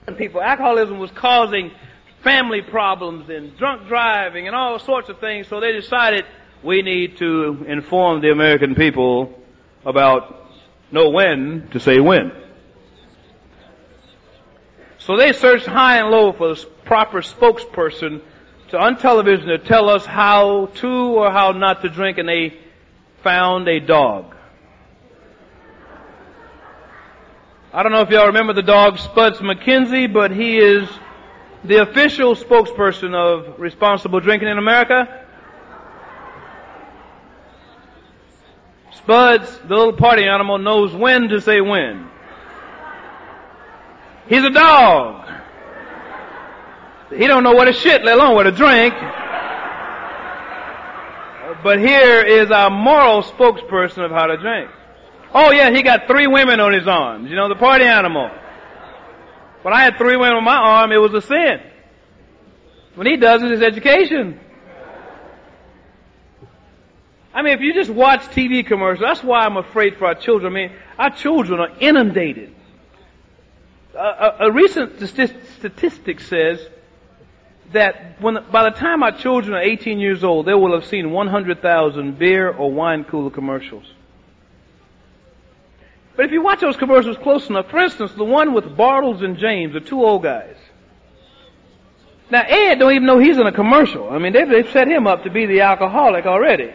people. Alcoholism was causing family problems and drunk driving and all sorts of things, so they decided we need to inform the American people about know when to say when. So they searched high and low for the proper spokesperson on television to tell us how to or how not to drink, and they found a dog. I don't know if y'all remember the dog Spuds MacKenzie, but he is the official spokesperson of responsible drinking in America. Spuds, the little party animal, knows when to say when. He's a dog. He don't know what to shit, let alone what to drink. But here is our moral spokesperson of how to drink. Oh yeah, he got 3 women on his arms. You know, the party animal. When I had 3 women on my arm, it was a sin. When he does it, it's education. I mean, if you just watch TV commercials, that's why I'm afraid for our children. I mean, our children are inundated. A recent statistic says that by the time our children are 18 years old, they will have seen 100,000 beer or wine cooler commercials. But if you watch those commercials close enough, for instance, the one with Bartles and James, the 2 old guys. Now, Ed don't even know he's in a commercial. I mean, they've set him up to be the alcoholic already.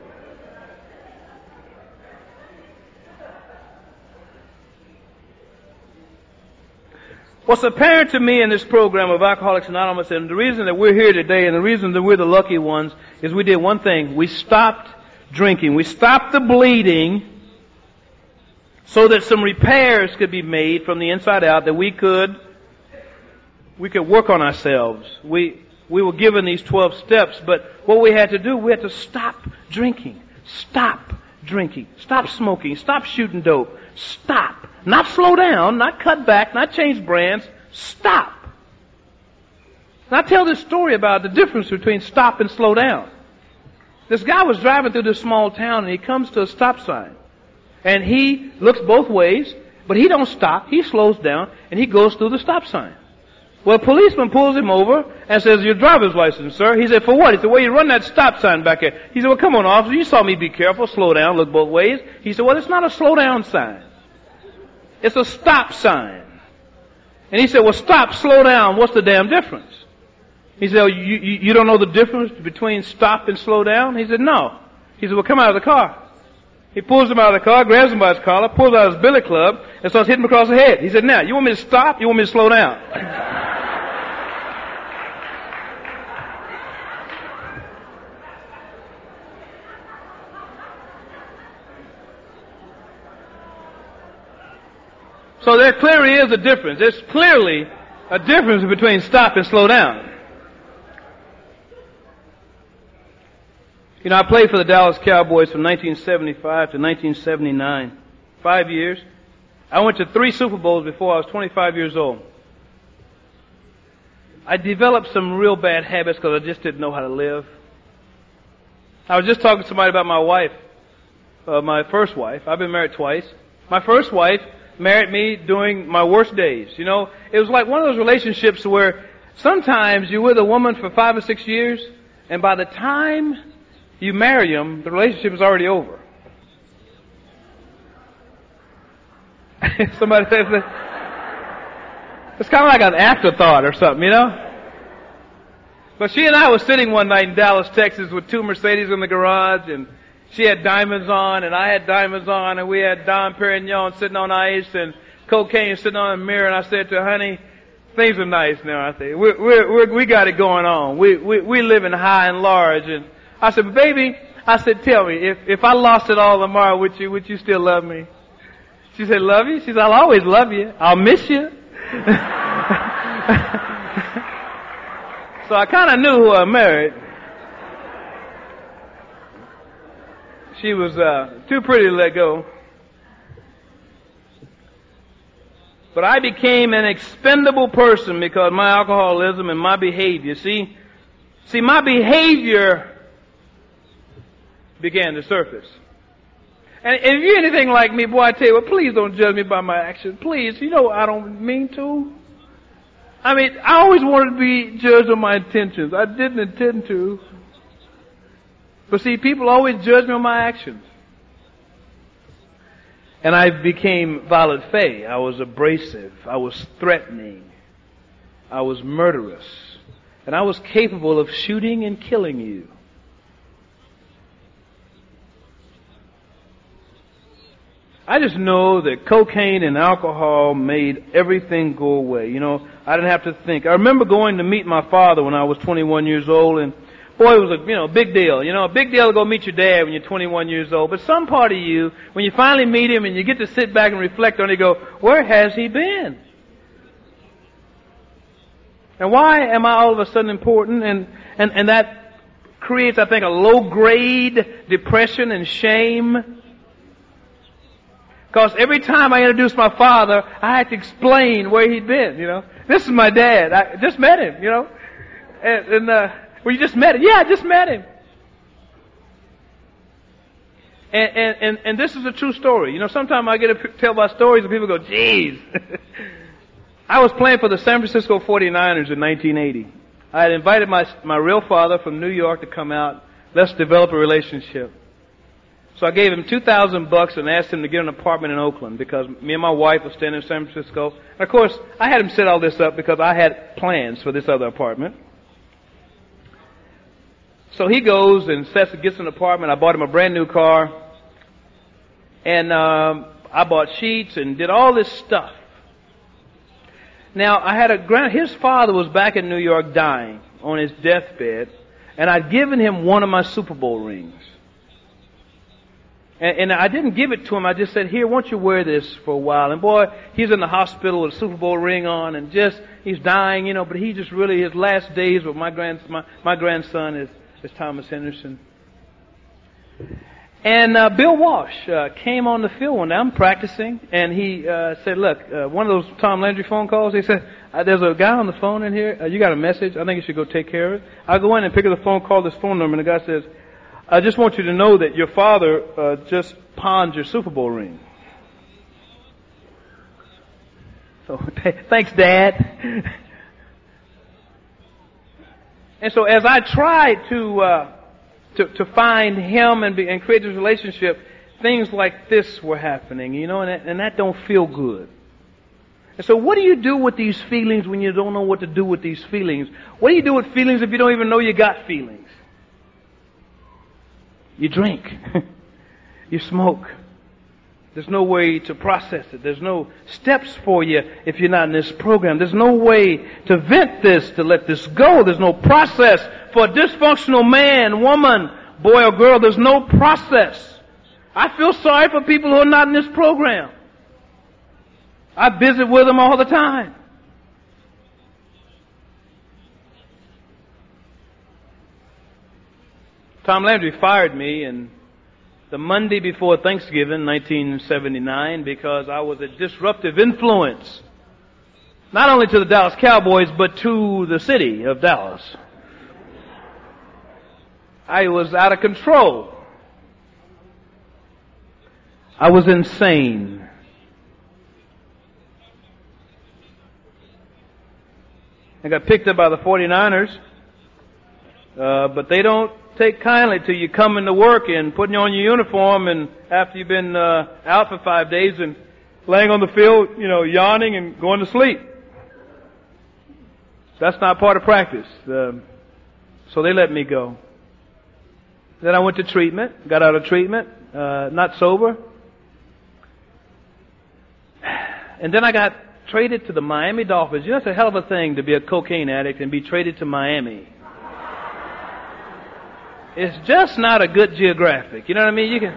What's apparent to me in this program of Alcoholics Anonymous, and the reason that we're here today and the reason that we're the lucky ones, is we did one thing. We stopped drinking. We stopped the bleeding so that some repairs could be made from the inside out, that we could work on ourselves. We were given these 12 steps, but what we had to do, we had to stop drinking. Stop drinking. Stop smoking. Stop shooting dope. Stop. Not slow down, not cut back, not change brands. Stop. And I tell this story about the difference between stop and slow down. This guy was driving through this small town and he comes to a stop sign. And he looks both ways, but he don't stop. He slows down and he goes through the stop sign. Well, a policeman pulls him over and says, "Your driver's license, sir." He said, "For what?" He said, "Well, you run that stop sign back here." He said, "Well, come on, officer. You saw me be careful. Slow down. Look both ways." He said, "Well, it's not a slow down sign. It's a stop sign." And he said, "Well, stop, slow down. What's the damn difference?" He said, "Oh, you don't know the difference between stop and slow down?" He said, "No." He said, "Well, come out of the car." He pulls him out of the car, grabs him by his collar, pulls out his billy club, and starts hitting him across the head. He said, "Now, you want me to stop? You want me to slow down?" So there clearly is a difference. There's clearly a difference between stop and slow down. You know, I played for the Dallas Cowboys from 1975 to 1979. 5 years. I went to 3 Super Bowls before I was 25 years old. I developed some real bad habits because I just didn't know how to live. I was just talking to somebody about my wife, my first wife. I've been married twice. My first wife married me during my worst days. You know, it was like one of those relationships where sometimes you're with a woman for 5 or 6 years, and by the time you marry them, the relationship is already over. Somebody says that. It's kind of like an afterthought or something, you know? But she and I were sitting one night in Dallas, Texas with 2 Mercedes in the garage, and she had diamonds on, and I had diamonds on, and we had Dom Perignon sitting on ice, and cocaine sitting on a mirror, and I said to her, "Honey, things are nice now." I said, we got it going on. We living high and large. And I said, "But baby," I said, "tell me, if I lost it all tomorrow, would you still love me?" She said, "Love you?" She said, "I'll always love you. I'll miss you." So I kind of knew who I married. She was too pretty to let go. But I became an expendable person because of my alcoholism and my behavior. See, my behavior began to surface. And if you're anything like me, boy, I tell you what, please don't judge me by my actions. Please, you know I don't mean to. I mean, I always wanted to be judged on my intentions. I didn't intend to. But see, people always judge me on my actions. And I became violent fey. I was abrasive. I was threatening. I was murderous. And I was capable of shooting and killing you. I just know that cocaine and alcohol made everything go away. You know, I didn't have to think. I remember going to meet my father when I was 21 years old, and boy, it was a big deal. You know, a big deal to go meet your dad when you're 21 years old. But some part of you, when you finally meet him and you get to sit back and reflect on it, you go, where has he been? And why am I all of a sudden important? And that creates, I think, a low-grade depression and shame. Because every time I introduced my father, I had to explain where he'd been, you know. This is my dad. I just met him, you know. Well, you just met him. Yeah, I just met him. And this is a true story. You know, sometimes I get to tell my stories and people go, geez. I was playing for the San Francisco 49ers in 1980. I had invited my real father from New York to come out. Let's develop a relationship. So I gave him $2,000 and asked him to get an apartment in Oakland because me and my wife were staying in San Francisco. And of course, I had him set all this up because I had plans for this other apartment. So he goes and gets an apartment. I bought him a brand new car. And I bought sheets and did all this stuff. Now, his father was back in New York dying on his deathbed. And I'd given him one of my Super Bowl rings. And I didn't give it to him. I just said, here, why don't you wear this for a while? And boy, he's in the hospital with a Super Bowl ring on and he's dying, you know, but he just really, his last days with my grandson is Thomas Henderson. And Bill Walsh came on the field one day. I'm practicing, and he said, look, one of those Tom Landry phone calls, he said, there's a guy on the phone in here. You got a message? I think you should go take care of it. I go in and pick up the phone, call this phone number, and the guy says, I just want you to know that your father just pawned your Super Bowl ring. So, thanks, Dad. And so as I tried to find him and create this relationship, things like this were happening, you know, and that don't feel good. And so what do you do with these feelings when you don't know what to do with these feelings? What do you do with feelings if you don't even know you got feelings? You drink. You smoke. There's no way to process it. There's no steps for you if you're not in this program. There's no way to vent this, to let this go. There's no process for a dysfunctional man, woman, boy or girl. There's no process. I feel sorry for people who are not in this program. I visit with them all the time. Tom Landry fired me and the Monday before Thanksgiving, 1979, because I was a disruptive influence, not only to the Dallas Cowboys, but to the city of Dallas. I was out of control. I was insane. I got picked up by the 49ers, but they don't take kindly to you coming to work and putting on your uniform and after you've been out for 5 days and laying on the field, you know, yawning and going to sleep. That's not part of practice. So they let me go. Then I went to treatment, got out of treatment, not sober. And then I got traded to the Miami Dolphins. You know, it's a hell of a thing to be a cocaine addict and be traded to Miami. It's just not a good geographic. You know what I mean? You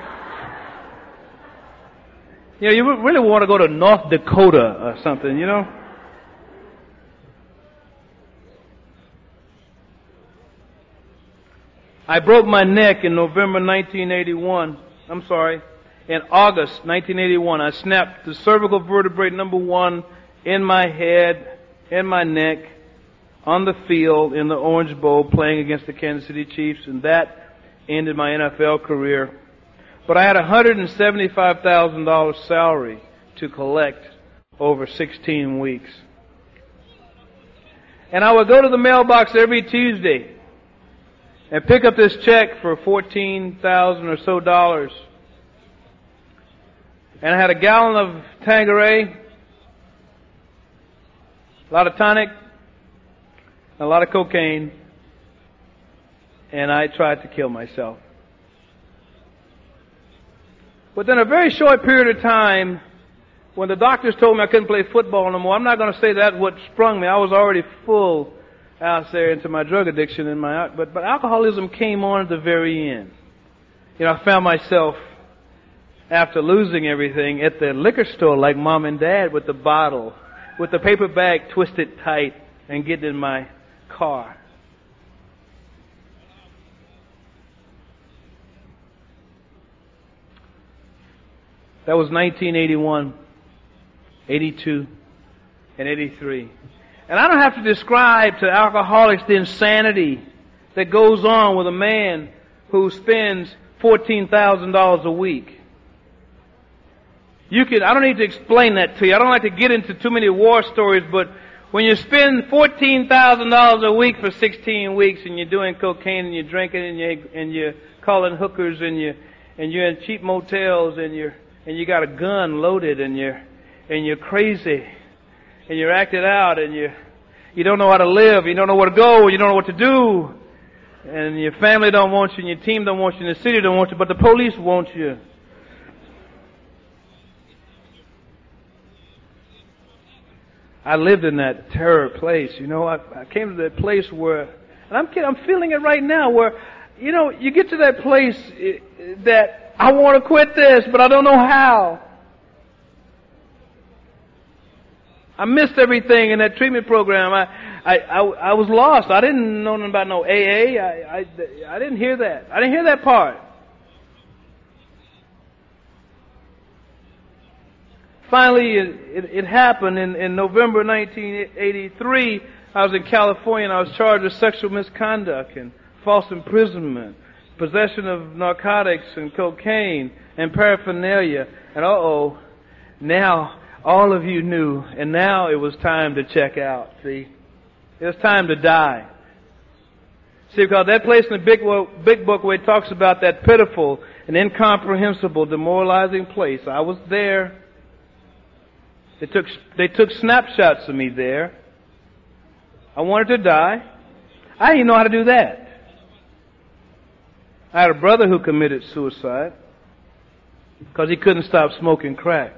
really want to go to North Dakota or something, you know? I broke my neck in November 1981. I'm sorry. In August 1981, I snapped the cervical vertebrae number 1 in my head, in my neck, on the field in the Orange Bowl playing against the Kansas City Chiefs, and that ended my NFL career. But I had a $175,000 salary to collect over 16 weeks. And I would go to the mailbox every Tuesday and pick up this check for $14,000 or so dollars. And I had a gallon of Tanqueray, a lot of tonic, a lot of cocaine, and I tried to kill myself. Within a very short period of time, when the doctors told me I couldn't play football no more, I'm not going to say that's what sprung me. I was already full out there into my drug addiction and but alcoholism came on at the very end. You know, I found myself, after losing everything, at the liquor store like Mom and Dad with the bottle, with the paper bag twisted tight, and getting in my car. That was 1981, 82, and 83. And I don't have to describe to alcoholics the insanity that goes on with a man who spends $14,000 a week. I don't need to explain that to you. I don't like to get into too many war stories, but when you spend $14,000 a week for 16 weeks and you're doing cocaine and you're drinking and you're calling hookers and you're in cheap motels and you got a gun loaded and you're crazy and you're acted out and you don't know how to live, you don't know where to go, you don't know what to do, and your family don't want you and your team don't want you and the city don't want you, but the police want you. I lived in that terror place, you know. I came to that place where, and I'm feeling it right now, where, you know, you get to that place that I want to quit this, but I don't know how. I missed everything in that treatment program. I was lost. I didn't know nothing about no AA. I didn't hear that. I didn't hear that part. Finally, it happened in November 1983. I was in California and I was charged with sexual misconduct and false imprisonment, possession of narcotics and cocaine and paraphernalia. And now all of you knew, and now it was time to check out. See, it was time to die. See, because that place in the big book where it talks about that pitiful and incomprehensible, demoralizing place, I was there. They took snapshots of me there. I wanted to die. I didn't even know how to do that. I had a brother who committed suicide because he couldn't stop smoking crack.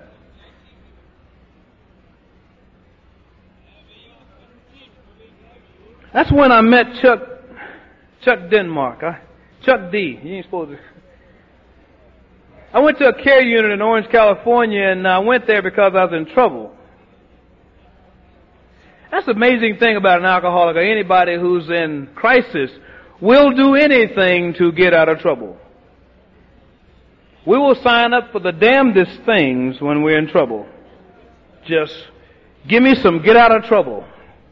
That's when I met Chuck Denmark. Chuck D. You ain't supposed to. I went to a care unit in Orange, California, and I went there because I was in trouble. That's the amazing thing about an alcoholic or anybody who's in crisis. We'll do anything to get out of trouble. We will sign up for the damnedest things when we're in trouble. Just give me some get out of trouble.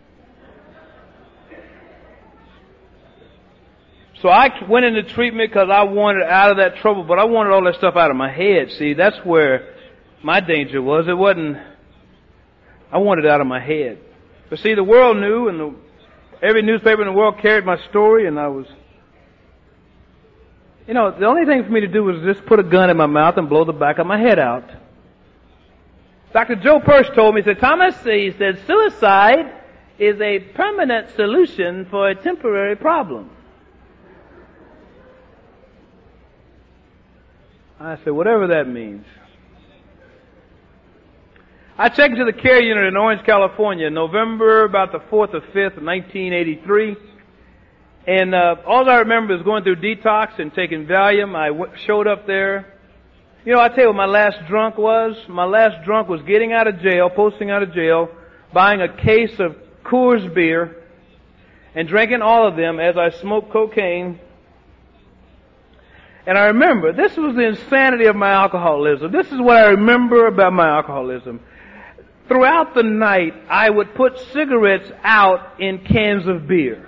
So I went into treatment because I wanted out of that trouble, but I wanted all that stuff out of my head. See, that's where my danger was. It wasn't, I wanted it out of my head. But see, the world knew, and every newspaper in the world carried my story, and I was, you know, the only thing for me to do was just put a gun in my mouth and blow the back of my head out. Dr. Joe Persh told me, he said, Thomas, he said, suicide is a permanent solution for a temporary problem. I said, whatever that means. I checked into the care unit in Orange, California, November about the 4th or 5th of 1983. And all I remember is going through detox and taking Valium. I showed up there. You know, I tell you what my last drunk was. My last drunk was getting out of jail, posting out of jail, buying a case of Coors beer, and drinking all of them as I smoked cocaine. And I remember, this was the insanity of my alcoholism. This is what I remember about my alcoholism. Throughout the night, I would put cigarettes out in cans of beer.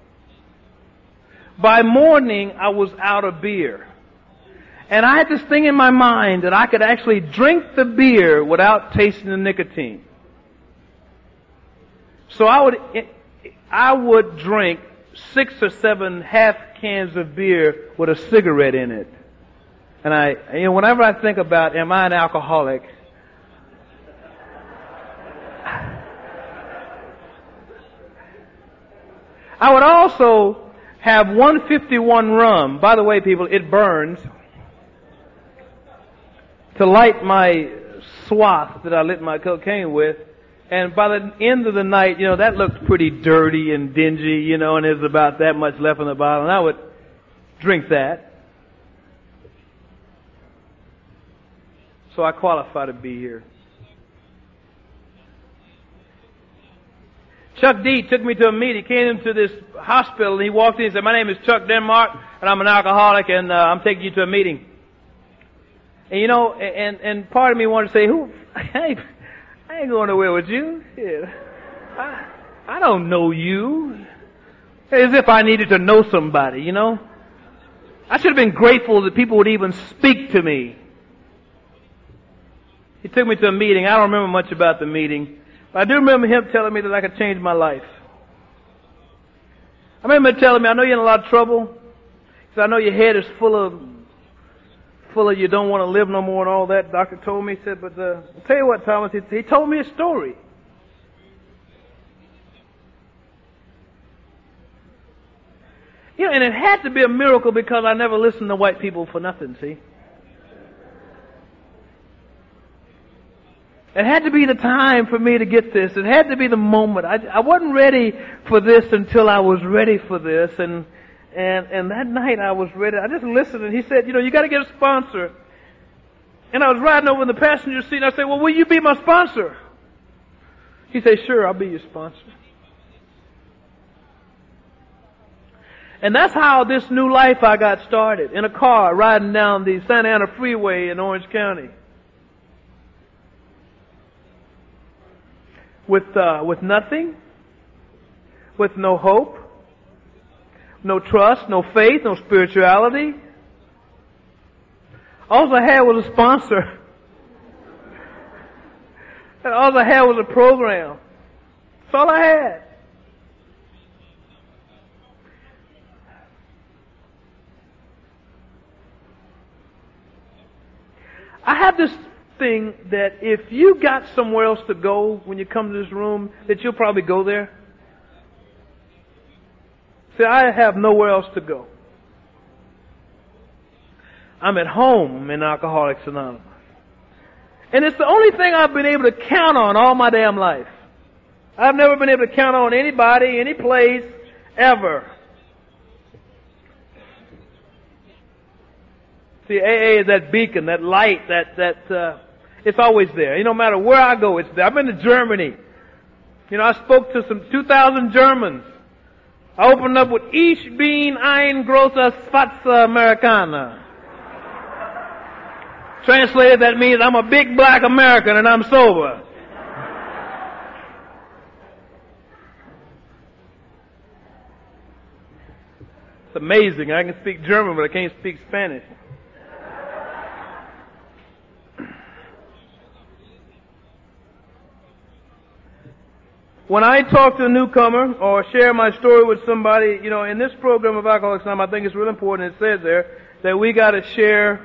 By morning, I was out of beer. And I had this thing in my mind that I could actually drink the beer without tasting the nicotine. So I would I would drink 6 or 7 half cans of beer with a cigarette in it. And whenever I think about, am I an alcoholic? I would also have 151 rum. By the way, people, it burns. To light my swath that I lit my cocaine with. And by the end of the night, that looked pretty dirty and dingy, and there's about that much left in the bottle. And I would drink that. So I qualify to be here. Chuck D took me to a meeting. He came into this hospital and he walked in and said, "My name is Chuck Denmark and I'm an alcoholic and I'm taking you to a meeting." And and part of me wanted to say, I ain't going nowhere with you. I don't know you. As if I needed to know somebody, I should have been grateful that people would even speak to me. He took me to a meeting. I don't remember much about the meeting. But I do remember him telling me that I could change my life. I remember him telling me, "I know you're in a lot of trouble. He said, I know your head is full of you don't want to live no more and all that." Doctor told me, he said, "But I'll tell you what, Thomas," he told me a story. And it had to be a miracle because I never listened to white people for nothing, see? It had to be the time for me to get this. It had to be the moment. I wasn't ready for this until I was ready for this. And that night I was ready. I just listened and he said, "You got to get a sponsor." And I was riding over in the passenger seat and I said, "Well, will you be my sponsor?" He said, "Sure, I'll be your sponsor." And that's how this new life I got started. In a car riding down the Santa Ana Freeway in Orange County. With nothing, with no hope, no trust, no faith, no spirituality. All I had was a sponsor. And all I had was a program. That's all I had. I have this thing that if you got somewhere else to go when you come to this room, that you'll probably go there. See, I have nowhere else to go. I'm at home in Alcoholics Anonymous. And it's the only thing I've been able to count on all my damn life. I've never been able to count on anybody, any place, ever. See, AA is that beacon, that light, it's always there. No matter where I go, it's there. I've been to Germany. I spoke to some 2,000 Germans. I opened up with Ich bin ein großer Schwarzer Amerikaner. Translated, that means I'm a big black American and I'm sober. It's amazing. I can speak German, but I can't speak Spanish. When I talk to a newcomer or share my story with somebody, in this program of Alcoholics Anonymous, I think it's real important. It says there that we got to share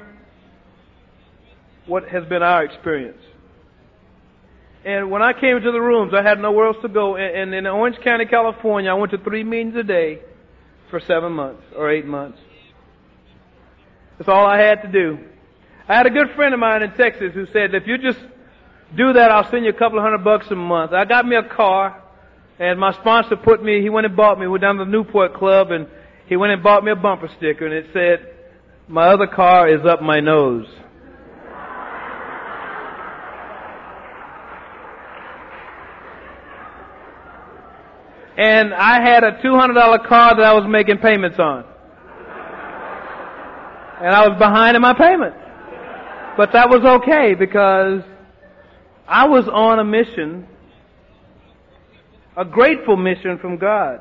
what has been our experience. And when I came into the rooms, I had nowhere else to go. And in Orange County, California, I went to 3 meetings a day for 7 months or 8 months. That's all I had to do. I had a good friend of mine in Texas who said, "If you just do that, I'll send you a couple of $100 a month." I got me a car, and my sponsor he went and bought me. We went down to the Newport Club, and he went and bought me a bumper sticker, and it said, "My other car is up my nose." And I had a $200 car that I was making payments on. And I was behind in my payment. But that was okay because I was on a mission, a grateful mission from God.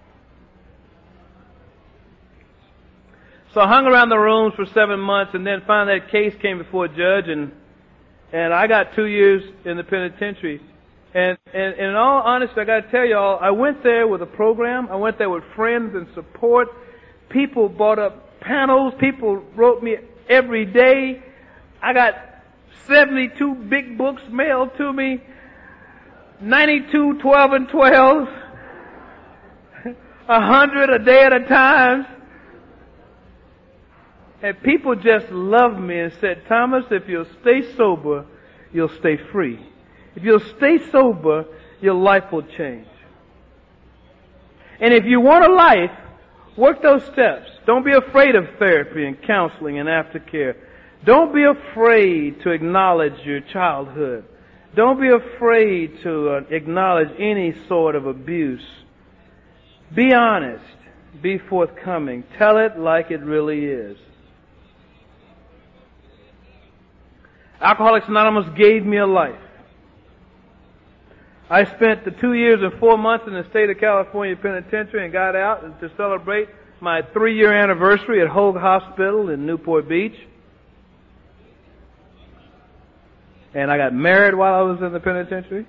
So I hung around the rooms for 7 months and then finally that case came before a judge and I got 2 years in the penitentiary. And in all honesty, I got to tell y'all, I went there with a program. I went there with friends and support. People bought up panels. People wrote me every day. I got 72 big books mailed to me, 92 12 and 12, 100 a day at a time. And people just loved me and said, Thomas, if you'll stay sober, you'll stay free. If you'll stay sober, your life will change. And if you want a life, work those steps. Don't be afraid of therapy and counseling and aftercare. Don't be afraid to acknowledge your childhood. Don't be afraid to acknowledge any sort of abuse. Be honest. Be forthcoming. Tell it like it really is. Alcoholics Anonymous gave me a life. I spent the 2 years and 4 months in the state of California penitentiary and got out to celebrate my 3-year anniversary at Hoag Hospital in Newport Beach. And I got married while I was in the penitentiary.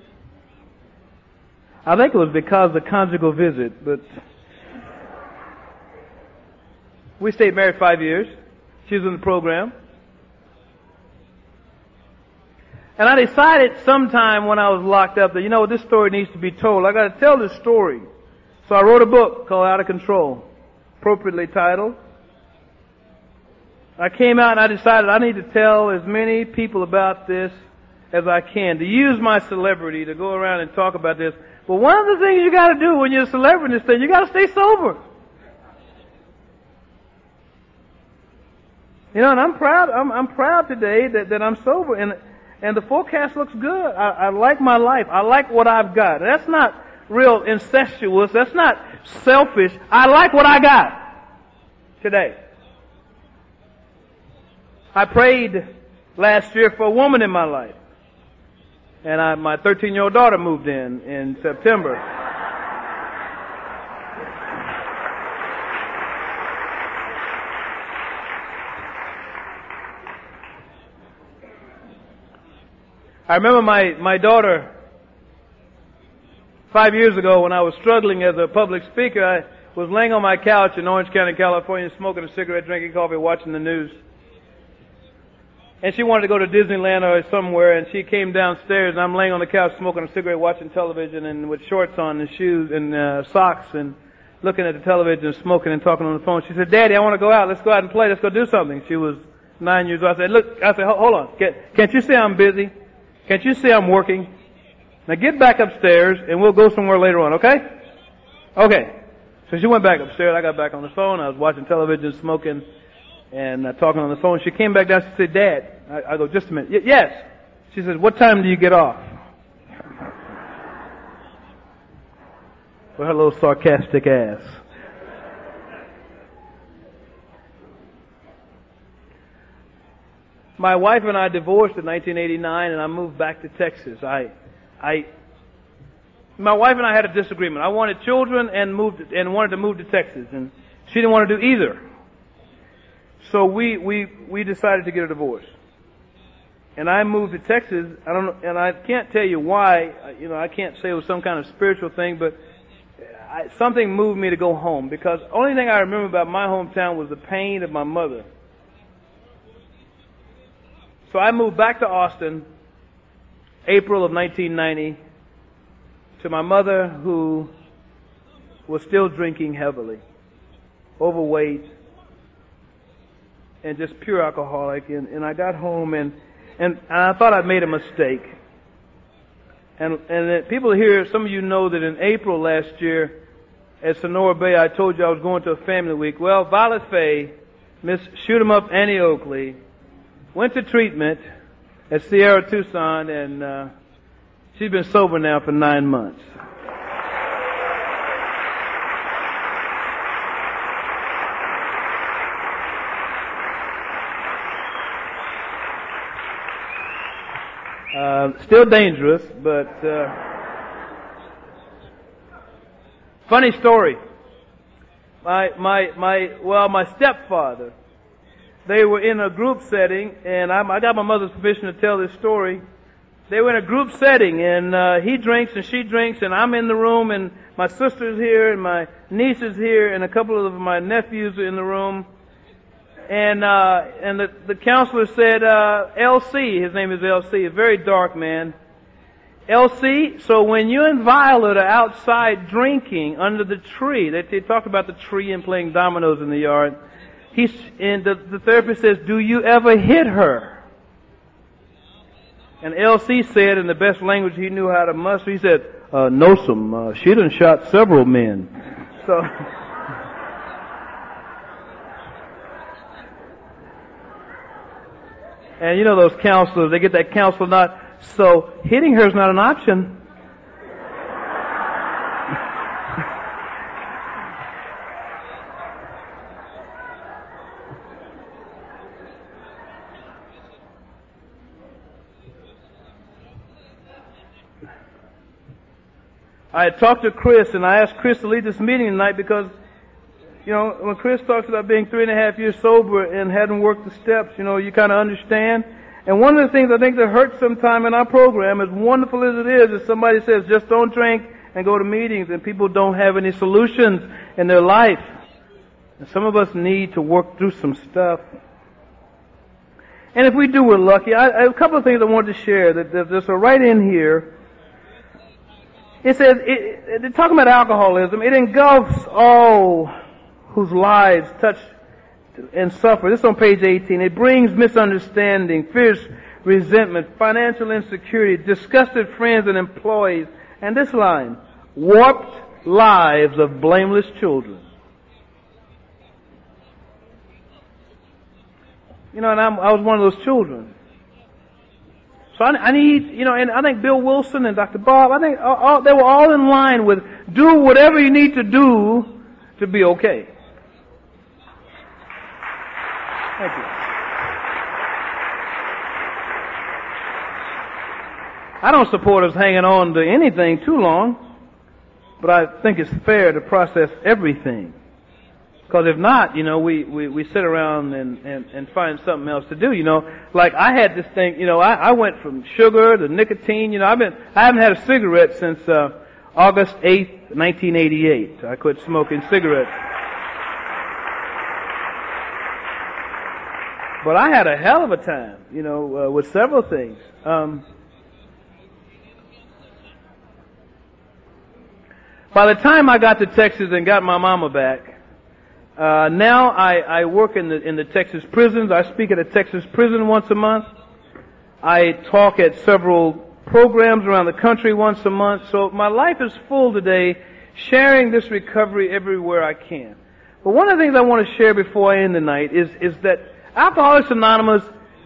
I think it was because of the conjugal visit, but we stayed married 5 years. She was in the program. And I decided sometime when I was locked up that, this story needs to be told. I got to tell this story. So I wrote a book called Out of Control, appropriately titled. I came out and I decided I need to tell as many people about this as I can, to use my celebrity to go around and talk about this. But one of the things you got to do when you're a celebrity is that you got to stay sober. And I'm proud. I'm proud today that I'm sober, and the forecast looks good. I like my life. I like what I've got. That's not real incestuous. That's not selfish. I like what I got today. I prayed last year for a woman in my life. And my 13-year-old daughter moved in September. I remember my daughter 5 years ago when I was struggling as a public speaker. I was laying on my couch in Orange County, California, smoking a cigarette, drinking coffee, watching the news. And she wanted to go to Disneyland or somewhere, and she came downstairs, and I'm laying on the couch smoking a cigarette, watching television, and with shorts on and shoes and socks, and looking at the television and smoking and talking on the phone. She said, Daddy, I want to go out. Let's go out and play. Let's go do something. She was 9 years old. I said, hold on. Can't you see I'm busy? Can't you see I'm working? Now get back upstairs, and we'll go somewhere later on, okay? Okay. So she went back upstairs. I got back on the phone. I was watching television, smoking, and talking on the phone. She came back down. She said, Dad. I go, just a minute. Yes. She said, what time do you get off? With her little sarcastic ass. My wife and I divorced in 1989, and I moved back to Texas. My wife and I had a disagreement. I wanted children and wanted to move to Texas, and she didn't want to do either. So we decided to get a divorce. And I moved to Texas. I don't know, and I can't tell you why. I can't say it was some kind of spiritual thing, but something moved me to go home, because the only thing I remember about my hometown was the pain of my mother. So I moved back to Austin, April of 1990, to my mother, who was still drinking heavily, overweight, and just pure alcoholic. And I got home and I thought I'd made a mistake. And people here, some of you know that in April last year at Sonora Bay, I told you I was going to a family week. Well, Violet Fay, Miss Shoot 'em Up Annie Oakley, went to treatment at Sierra Tucson, and she's been sober now for 9 months. Still dangerous, but funny story. My stepfather, they were in a group setting, and I got my mother's permission to tell this story. they were in a group setting, and he drinks and she drinks, and I'm in the room, and my sister's here, and my niece is here, and a couple of my nephews are in the room. And the counselor said, LC, his name is LC, a very dark man. LC, so when you and Violet are outside drinking under the tree, they talked about the tree and playing dominoes in the yard, and the therapist says, do you ever hit her? And LC said, in the best language he knew how to muster, he said, no, she done shot several men. So... And you know those counselors, they get that counselor nod. So hitting her is not an option. I had talked to Chris, and I asked Chris to lead this meeting tonight because, you know, when Chris talks about being 3.5 years sober and hadn't worked the steps, you know, you kind of understand. And one of the things I think that hurts sometime in our program, as wonderful as it is somebody says, just don't drink and go to meetings, and people don't have any solutions in their life. And some of us need to work through some stuff. And if we do, we're lucky. A couple of things I wanted to share that are right in here. It says, they're talking about alcoholism. It engulfs all whose lives touch and suffer. This is on page 18. It brings misunderstanding, fierce resentment, financial insecurity, disgusted friends and employees, and this line, warped lives of blameless children. You know, and I was one of those children. So I need, you know, and I think Bill Wilson and Dr. Bob, I think they were all in line with do whatever you need to do to be okay. Thank you. I don't support us hanging on to anything too long, but I think it's fair to process everything. Because if not, you know, we sit around and find something else to do, you know. Like I had this thing, you know, I went from sugar to nicotine, you know, I haven't had a cigarette since August 8th, 1988. I quit smoking cigarettes. But I had a hell of a time, you know, with several things. By the time I got to Texas and got my mama back, now I work in the Texas prisons. I speak at a Texas prison once a month. I talk at several programs around the country once a month. So my life is full today, sharing this recovery everywhere I can. But one of the things I want to share before I end the night is that Alcoholics Anonymous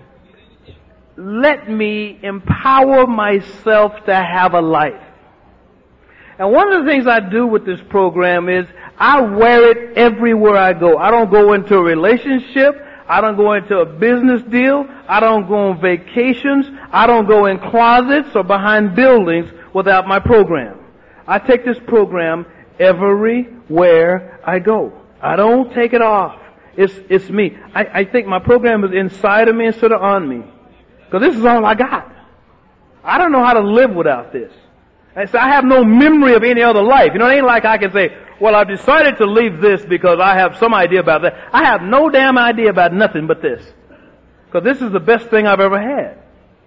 let me empower myself to have a life. And one of the things I do with this program is I wear it everywhere I go. I don't go into a relationship. I don't go into a business deal. I don't go on vacations. I don't go in closets or behind buildings without my program. I take this program everywhere I go. I don't take it off. It's me. I think my program is inside of me instead of on me. Because this is all I got. I don't know how to live without this. And so I have no memory of any other life. You know, it ain't like I can say, well, I've decided to leave this because I have some idea about that. I have no damn idea about nothing but this. Because this is the best thing I've ever had.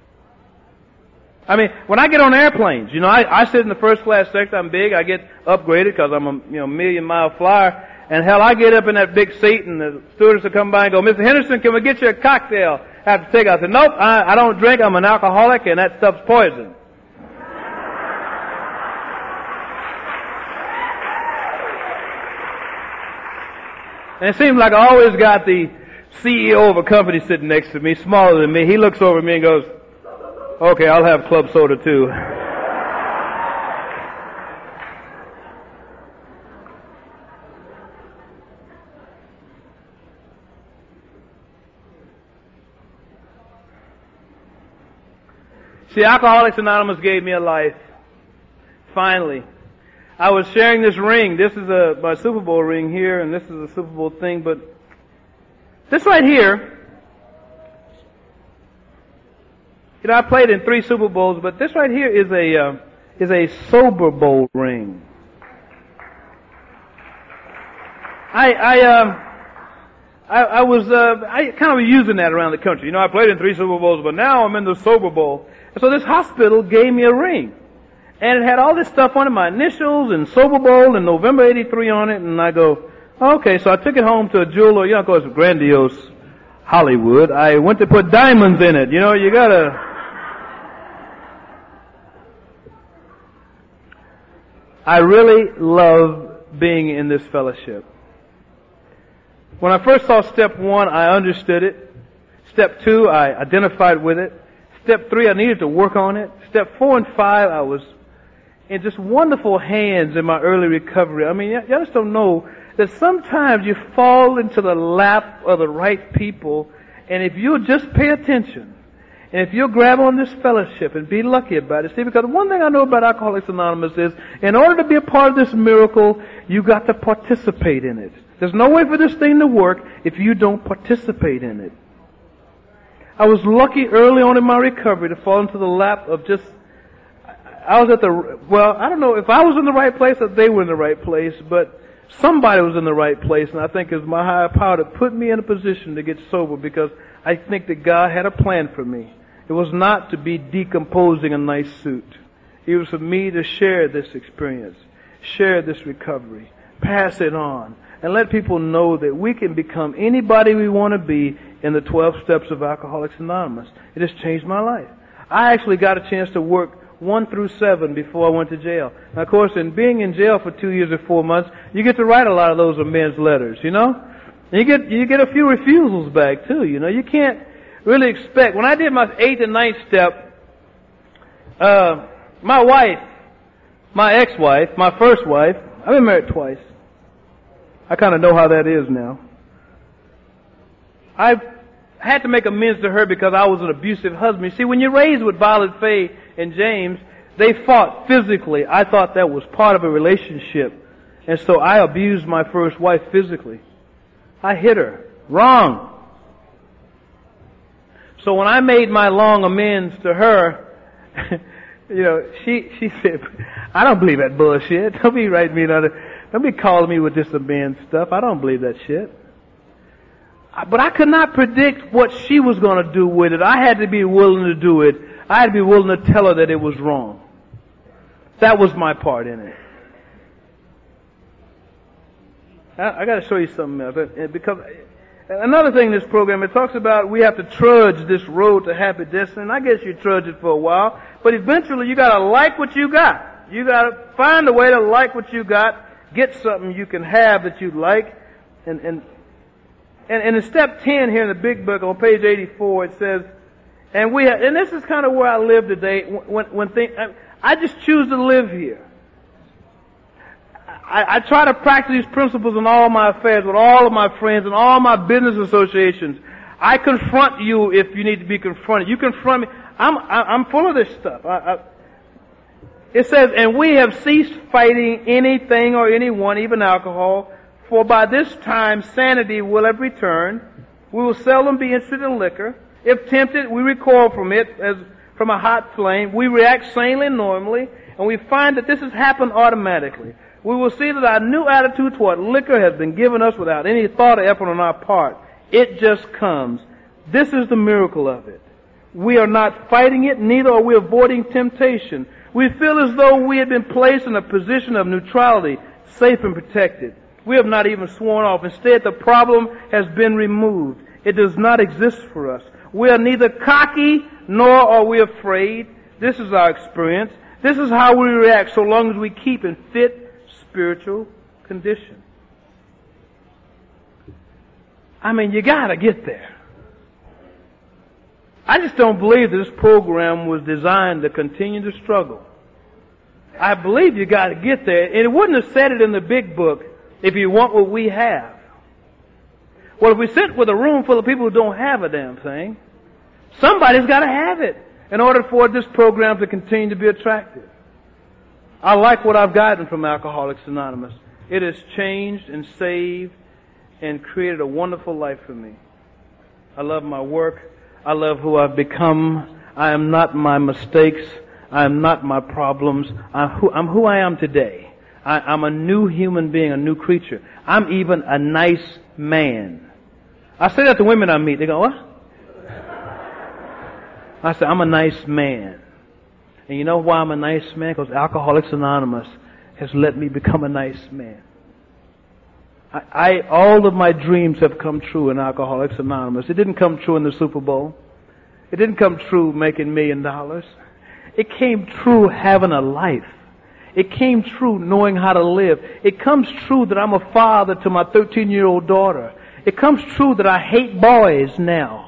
I mean, when I get on airplanes, you know, I sit in the first class section. I'm big. I get upgraded because I'm a million-mile flyer. And hell, I get up in that big seat and the stewardess will come by and go, Mr. Henderson, can we get you a cocktail? I have to take it. I said, nope, I don't drink. I'm an alcoholic and that stuff's poison. And it seems like I always got the CEO of a company sitting next to me, smaller than me. He looks over at me and goes, okay, I'll have club soda too. See, Alcoholics Anonymous gave me a life. Finally. I was sharing this ring. This is my Super Bowl ring here, and this is a Super Bowl thing, but this right here You know, I played in 3 Super Bowls, but this right here is a Sober Bowl ring. I kind of was using that around the country. You know, I played in 3 Super Bowls, but now I'm in the Sober Bowl. And so this hospital gave me a ring. And it had all this stuff on it, my initials and Sober Bowl and November 83 on it. And I go, okay, so I took it home to a jeweler. You know, of course, grandiose Hollywood. I went to put diamonds in it. You know, you gotta... I really love being in this fellowship. When I first saw step 1, I understood it. Step 2, I identified with it. Step 3, I needed to work on it. Step 4 and 5, I was in just wonderful hands in my early recovery. I mean, y'all just don't know that sometimes you fall into the lap of the right people, and if you'll just pay attention, and if you'll grab on this fellowship and be lucky about it, see, because one thing I know about Alcoholics Anonymous is, in order to be a part of this miracle, you got to participate in it. There's no way for this thing to work if you don't participate in it. I was lucky early on in my recovery to fall into the lap of just, I was at the, well, I don't know if I was in the right place or they were in the right place, but somebody was in the right place, and I think it was my higher power that put me in a position to get sober, because I think that God had a plan for me. It was not to be decomposing a nice suit. It was for me to share this experience, share this recovery, pass it on, and let people know that we can become anybody we want to be in the 12 steps of Alcoholics Anonymous. It has changed my life. I actually got a chance to work 1 through 7 before I went to jail. Now, of course, in being in jail for 2 years or 4 months, you get to write a lot of those amends letters, you know? And you get a few refusals back, too, you know? You can't really expect. When I did my 8th and 9th step, my wife, my ex-wife, my first wife, I've been married twice. I kind of know how that is now. I had to make amends to her because I was an abusive husband. You see, when you're raised with Violet Faye and James, they fought physically. I thought that was part of a relationship. And so I abused my first wife physically. I hit her. Wrong. So when I made my long amends to her, you know, she said, I don't believe that bullshit. Don't be writing me another, don't be calling me with this amends stuff. I don't believe that shit. But I could not predict what she was going to do with it. I had to be willing to do it. I had to be willing to tell her that it was wrong. That was my part in it. I got to show you something else. Because another thing in this program, it talks about we have to trudge this road to happy destiny. And I guess you trudge it for a while. But eventually you got to like what you got. You got to find a way to like what you got. Get something you can have that you like. And in step 10 here in the big book on page 84, it says, and this is kind of where I live today. I just choose to live here. I try to practice these principles in all my affairs with all of my friends and all my business associations. I confront you if you need to be confronted. You confront me. I'm full of this stuff. It says, and we have ceased fighting anything or anyone, even alcohol, for by this time sanity will have returned. We will seldom be interested in liquor. If tempted, we recoil from it as from a hot flame. We react sanely and normally, and we find that this has happened automatically. We will see that our new attitude toward liquor has been given us without any thought or effort on our part. It just comes. This is the miracle of it. We are not fighting it, neither are we avoiding temptation. We feel as though we had been placed in a position of neutrality, safe and protected. We have not even sworn off. Instead, the problem has been removed. It does not exist for us. We are neither cocky nor are we afraid. This is our experience. This is how we react so long as we keep in fit spiritual condition. I mean, you gotta get there. I just don't believe this program was designed to continue to struggle. I believe you gotta get there. And it wouldn't have said it in the big book if you want what we have. Well, if we sit with a room full of people who don't have a damn thing, somebody's got to have it in order for this program to continue to be attractive. I like what I've gotten from Alcoholics Anonymous. It has changed and saved and created a wonderful life for me. I love my work. I love who I've become. I am not my mistakes. I am not my problems. I'm who I am today. I'm a new human being, a new creature. I'm even a nice man. I say that to women I meet. They go, what? I say, I'm a nice man. And you know why I'm a nice man? Because Alcoholics Anonymous has let me become a nice man. All of my dreams have come true in Alcoholics Anonymous. It didn't come true in the Super Bowl. It didn't come true making $1 million. It came true having a life. It came true knowing how to live. It comes true that I'm a father to my 13-year-old daughter. It comes true that I hate boys now.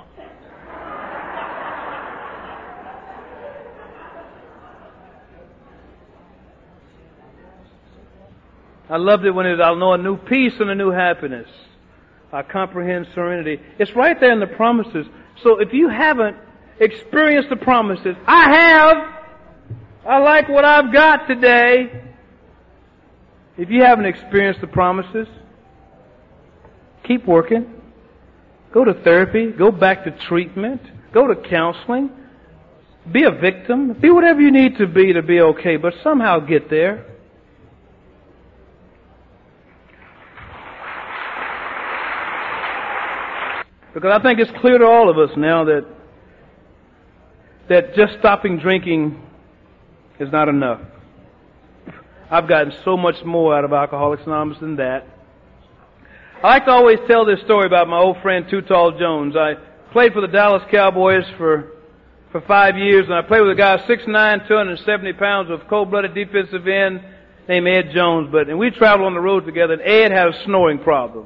I loved it when I'll know a new peace and a new happiness. I comprehend serenity. It's right there in the promises. So if you haven't experienced the promises, I have. I like what I've got today. If you haven't experienced the promises, keep working. Go to therapy. Go back to treatment. Go to counseling. Be a victim. Be whatever you need to be okay. But somehow get there. Because I think it's clear to all of us now that just stopping drinking is not enough. I've gotten so much more out of Alcoholics Anonymous than that. I like to always tell this story about my old friend Too Tall Jones. I played for the Dallas Cowboys for 5 years, and I played with a guy 6'9", 270 pounds of cold-blooded defensive end named Ed Jones. And we traveled on the road together, and Ed had a snoring problem.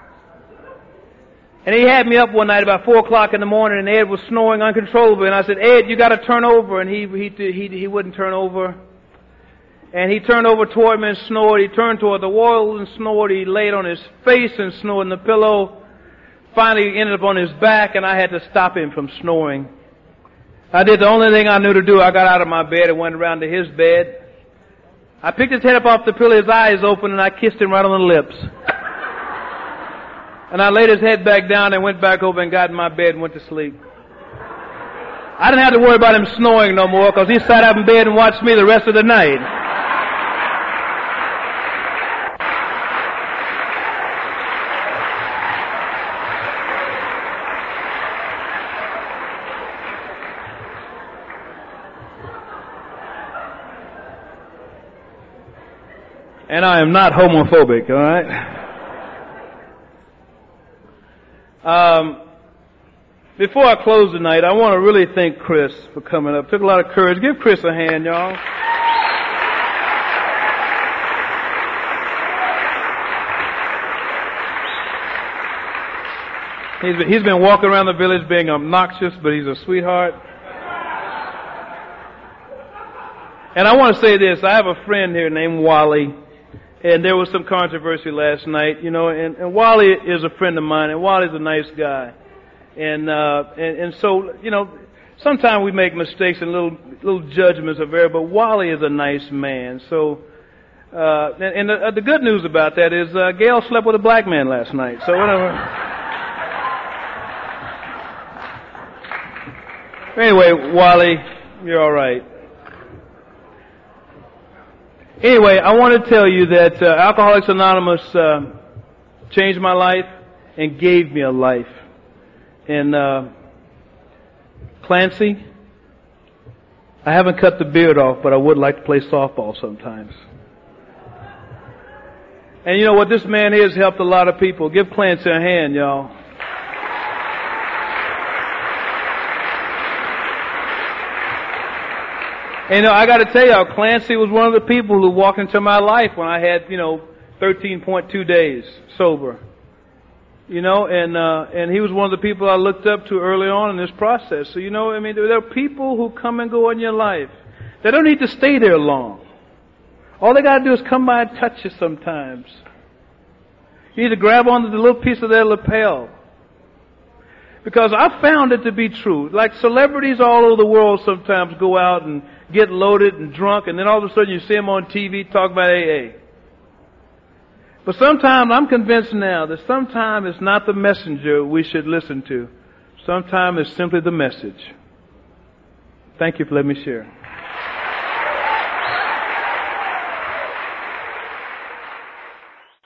And he had me up one night about 4 o'clock in the morning, and Ed was snoring uncontrollably. And I said, Ed, you got to turn over. And he wouldn't turn over. And he turned over toward me and snored. He turned toward the wall and snored. He laid on his face and snored in the pillow. Finally, he ended up on his back, and I had to stop him from snoring. I did the only thing I knew to do. I got out of my bed and went around to his bed. I picked his head up off the pillow, his eyes open, and I kissed him right on the lips. And I laid his head back down and went back over and got in my bed and went to sleep. I didn't have to worry about him snoring no more because he sat up in bed and watched me the rest of the night. And I am not homophobic, all right? Before I close tonight, I want to really thank Chris for coming up. Took a lot of courage. Give Chris a hand, y'all. He's been walking around the village being obnoxious, but he's a sweetheart. And I want to say this. I have a friend here named Wally. And there was some controversy last night, and Wally is a friend of mine, and Wally's a nice guy. And so, sometimes we make mistakes and little judgments are there, but Wally is a nice man. So, the good news about that is, Gail slept with a black man last night. So whatever. Anyway, Wally, you're alright. Anyway, I want to tell you that Alcoholics Anonymous changed my life and gave me a life. And Clancy, I haven't cut the beard off, but I would like to play softball sometimes. And you know what? This man here has helped a lot of people. Give Clancy a hand, y'all. And I got to tell y'all, Clancy was one of the people who walked into my life when I had, 13.2 days sober. And he was one of the people I looked up to early on in this process. So, there are people who come and go in your life. They don't need to stay there long. All they got to do is come by and touch you sometimes. You need to grab onto the little piece of their lapel. Because I found it to be true. Like celebrities all over the world sometimes go out and get loaded and drunk, and then all of a sudden you see them on TV talk about AA. But sometimes I'm convinced now that sometimes it's not the messenger we should listen to. Sometimes it's simply the message. Thank you for letting me share.